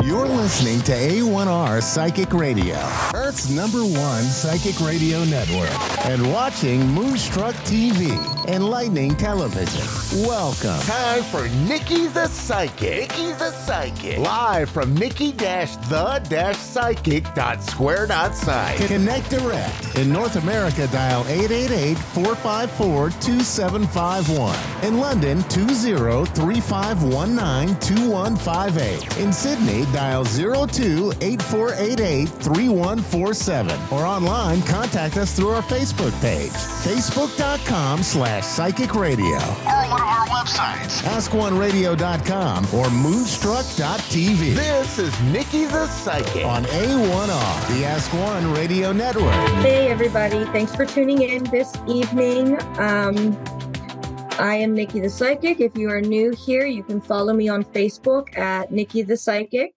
You're listening to A1R Psychic Radio, Earth's #1 psychic radio network, and watching Moonstruck TV, Enlightening Television. Welcome. Time for Nikki the Psychic. Nikki the Psychic. Live from Nikki-the-Psychic.square.site. Connect direct. In North America, dial 888-454-2751. In London, 20-3519-2158. In Sydney, dial 02-8488-3147. Or online, contact us through our Facebook page, facebook.com/psychic radio. Or one of our websites, askoneradio.com or moonstruck.tv. This is Nikki the Psychic On A1R, the Ask One Radio Network. Hey everybody, thanks for tuning in this evening. I am Nikki the Psychic. If you are new here, you can follow me on Facebook at Nikki the Psychic.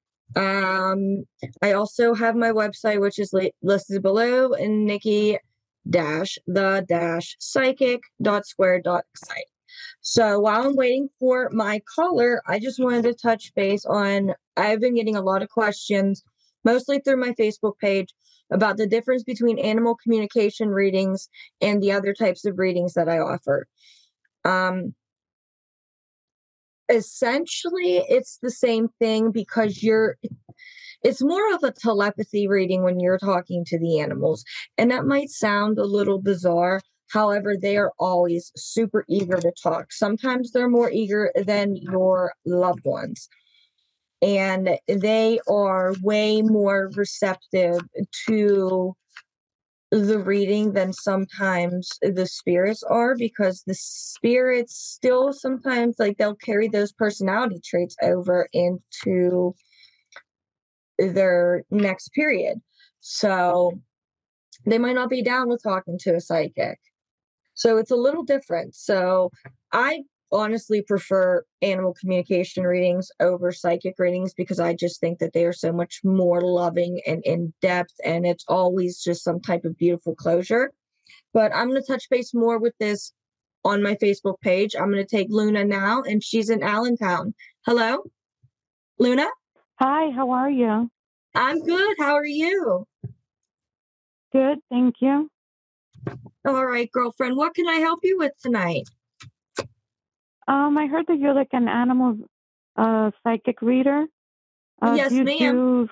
I also have my website, which is listed below, in Nikki-the-Psychic.square.site. So while I'm waiting for my caller, I just wanted to touch base on, I've been getting a lot of questions, mostly through my Facebook page, about the difference between animal communication readings and the other types of readings that I offer. Essentially, it's the same thing because it's more of a telepathy reading when you're talking to the animals. And that might sound a little bizarre. However, they are always super eager to talk. Sometimes they're more eager than your loved ones. And they are way more receptive to the reading than sometimes the spirits are, because the spirits still sometimes, like, they'll carry those personality traits over into their next period. So they might not be down with talking to a psychic. So it's a little different. So I honestly prefer animal communication readings over psychic readings because I just think that they are so much more loving and in depth, and it's always just some type of beautiful closure. But I'm going to touch base more with this on my Facebook page. I'm going to take Luna now, and she's in Allentown. Hello, Luna? Hi, how are you? I'm good. How are you? Good, thank you. All right, girlfriend. What can I help you with tonight? I heard that you're like an animal psychic reader. Yes, do you ma'am.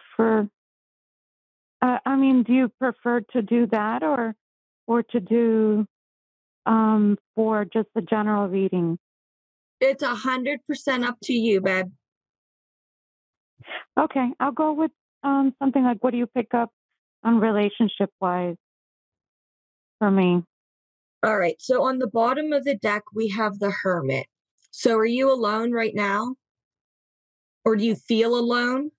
Do you prefer to do that or to do for just the general reading? It's 100% up to you, babe. Okay, I'll go with something like, what do you pick up on relationship-wise for me? All right. So on the bottom of the deck, we have the Hermit. So are you alone right now? Or do you feel alone?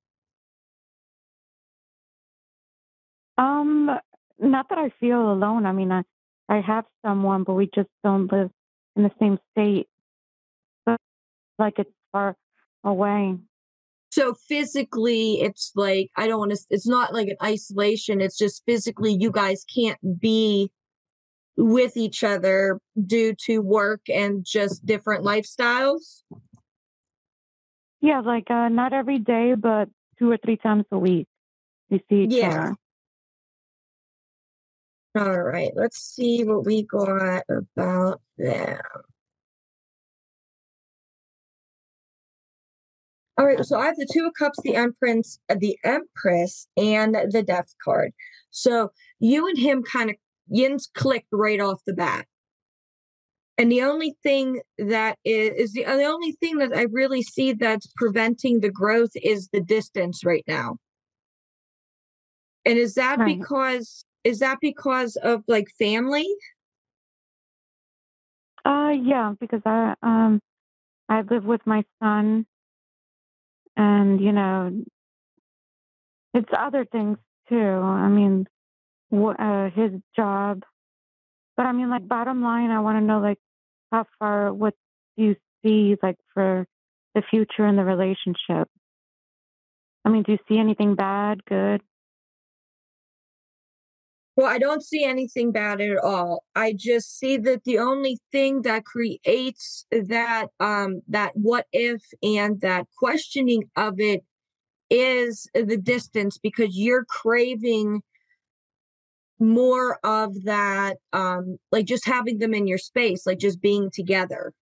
Not that I feel alone. I mean, I have someone, but we just don't live in the same state. So like it's far away. So physically, it's like, it's not like an isolation. It's just physically you guys can't be with each other due to work and just different lifestyles. Yeah, like not every day, but 2 or 3 times a week we see each other. All right, let's see what we got about them. All right, so I have the Two of Cups, the Empress, and the Death card. So you and him yins clicked right off the bat. And the only thing that the only thing that I really see that's preventing the growth is the distance right now. And is that Right. because of like family? Yeah, because I live with my son, and it's other things too. I mean, his job. But I mean, like, bottom line, I want to know, like, how far, what do you see, like, for the future in the relationship? I mean, do you see anything bad, good? Well, I don't see anything bad at all. I just see that the only thing that creates that what if and that questioning of it is the distance, because you're craving more of that, like just having them in your space, like just being together.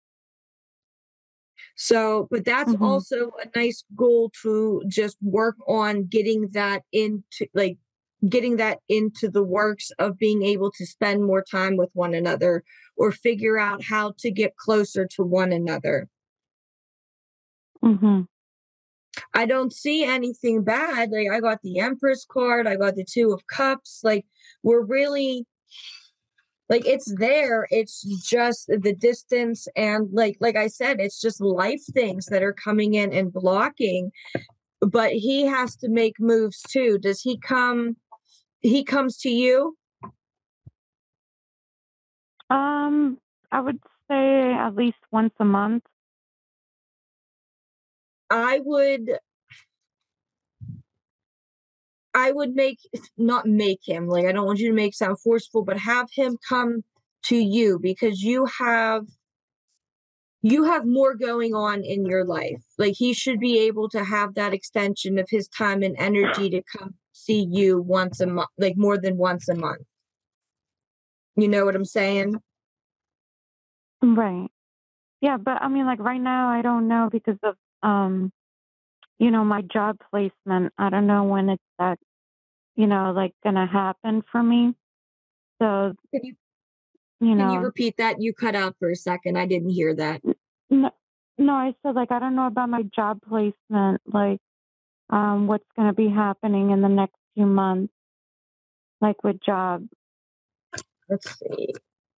So, but that's Mm-hmm. also a nice goal to just work on getting that into the works of being able to spend more time with one another, or figure out how to get closer to one another. Mm-hmm. I don't see anything bad. Like, I got the Empress card, I got the Two of Cups. Like, we're really, like, it's there. It's just the distance, and like I said, it's just life things that are coming in and blocking. But he has to make moves too. Does he come? He comes to you? I would say at least once a month. I would not make him, like, I don't want you to make sound forceful, but have him come to you, because you have more going on in your life. Like, he should be able to have that extension of his time and energy to come see you once a month, like more than once a month. You know what I'm saying? Right. Yeah, but I mean, like right now, I don't know because of my job placement. I don't know when it's that, like gonna happen for me. So, Can you you can you know, repeat that? You cut out for a second. I didn't hear that. no, no, I said like I don't know about my job placement, like what's gonna be happening in the next few months, like with job. Let's see.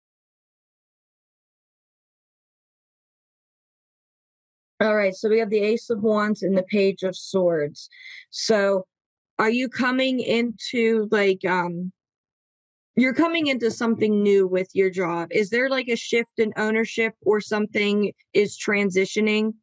All right, so we have the Ace of Wands and the Page of Swords. So, are you coming into you're coming into something new with your job? Is there like a shift in ownership, or something is transitioning?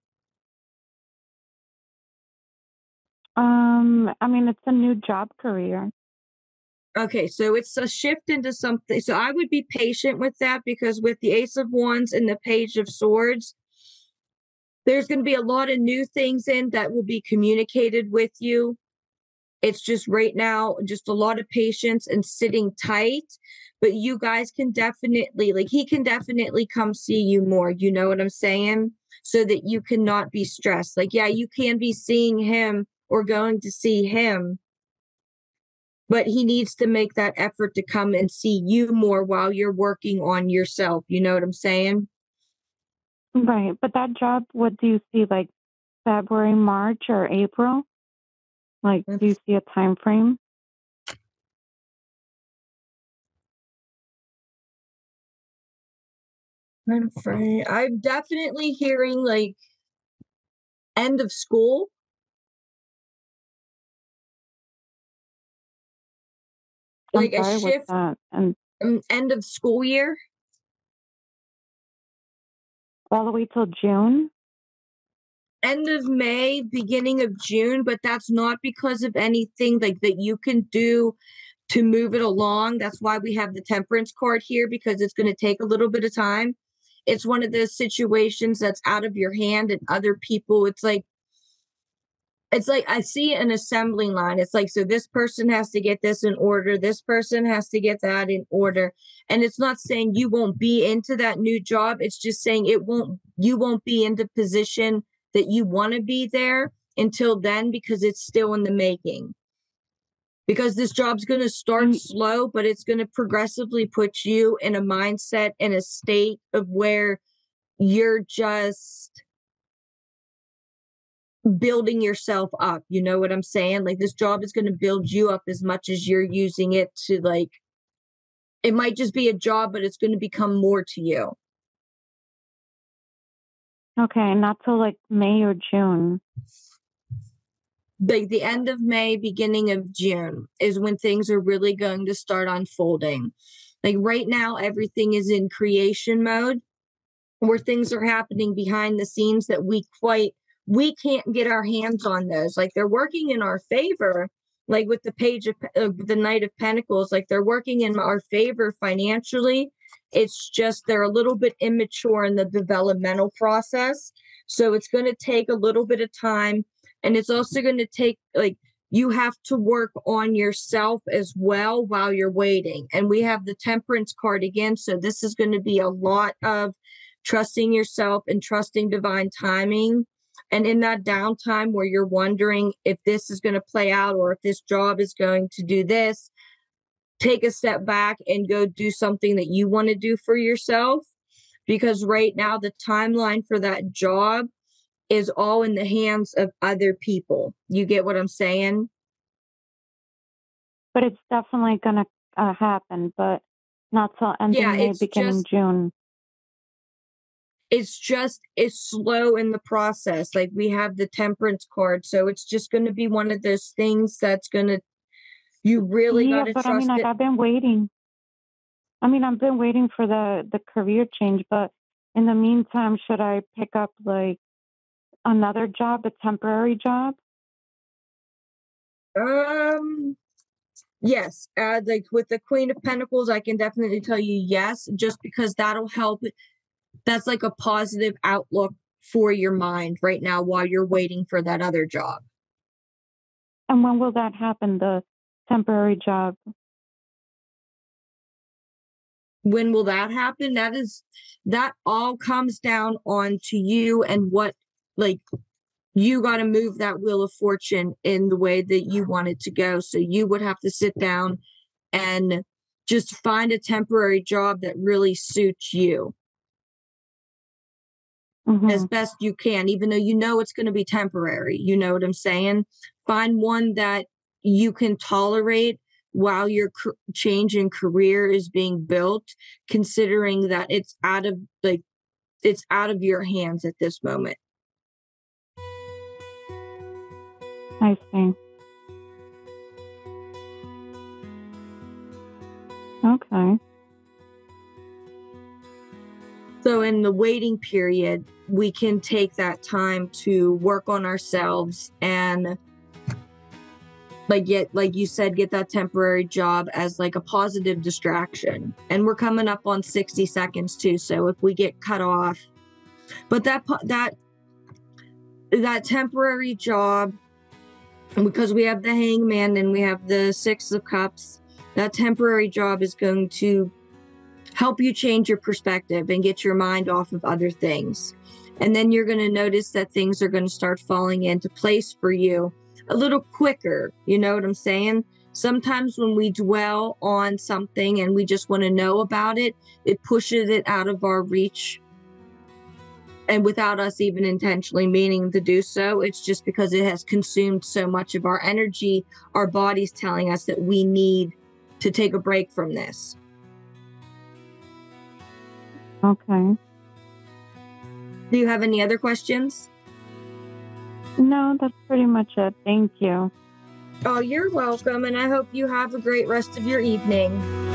I mean, it's a new job career. Okay, so it's a shift into something. So I would be patient with that, because with the Ace of Wands and the Page of Swords, there's going to be a lot of new things in that will be communicated with you. It's just right now, just a lot of patience and sitting tight. But you guys can definitely, like, he can definitely come see you more. You know what I'm saying? So that you cannot be stressed. Like, yeah, you can be seeing him or going to see him, but he needs to make that effort to come and see you more while you're working on yourself. You know what I'm saying? Right. But that job, what do you see, like February, March, or April? Like, do you see a time frame? I'm definitely hearing like end of school. I'm Like a sorry, what's shift, that? And end of school year. all the way till June? End of May, beginning of June, but that's not because of anything like that you can do to move it along. That's why we have the Temperance card here, because it's going to take a little bit of time. It's one of those situations that's out of your hand and other people. It's like I see an assembly line. It's like, so this person has to get this in order, this person has to get that in order. And it's not saying you won't be into that new job. It's just saying you won't be in the position that you want to be there until then, because it's still in the making. Because this job's going to start slow, but it's going to progressively put you in a mindset and a state of where you're just building yourself up. You know what I'm saying? Like, this job is going to build you up as much as you're using it to, like, it might just be a job, but it's going to become more to you. Okay, not till like May or June. Like the end of May, beginning of June is when things are really going to start unfolding. Like right now, everything is in creation mode, where things are happening behind the scenes that we can't get our hands on those. Like, they're working in our favor, like with the page of the Knight of Pentacles, like they're working in our favor financially. It's just they're a little bit immature in the developmental process. So it's going to take a little bit of time And it's also going to take, like, you have to work on yourself as well while you're waiting. And we have the Temperance card again. So this is going to be a lot of trusting yourself and trusting divine timing. And in that downtime where you're wondering if this is going to play out or if this job is going to do this, take a step back and go do something that you want to do for yourself. Because right now, the timeline for that job is all in the hands of other people. You get what I'm saying? But it's definitely going to happen, but not till ending May, beginning June. It's slow in the process. Like, we have the Temperance card. So it's just going to be one of those things that's going to, you really got to trust it. Like, I've been waiting. I've been waiting for the career change, but in the meantime, should I pick up like another job, a temporary job? Yes. Like with the Queen of Pentacles, I can definitely tell you yes, just because that'll help. That's like a positive outlook for your mind right now while you're waiting for that other job. And when will that happen, the temporary job? When will that happen? That all comes down onto you and what, like, you got to move that wheel of fortune in the way that you want it to go. So you would have to sit down and just find a temporary job that really suits you as best you can, even though you know it's going to be temporary. You know what I'm saying? Find one that you can tolerate while your change in career is being built, considering that it's out of your hands at this moment. I see. Okay. So in the waiting period, we can take that time to work on ourselves and like you said, get that temporary job as like a positive distraction. And we're coming up on 60 seconds too. So if we get cut off, but that temporary job, because we have the Hangman and we have the Six of Cups, that temporary job is going to help you change your perspective and get your mind off of other things. And then you're going to notice that things are going to start falling into place for you a little quicker. You know what I'm saying? Sometimes when we dwell on something and we just want to know about it, it pushes it out of our reach. And without us even intentionally meaning to do so, it's just because it has consumed so much of our energy. Our body's telling us that we need to take a break from this. Okay. Do you have any other questions? No, that's pretty much it. Thank you. Oh, you're welcome. And I hope you have a great rest of your evening.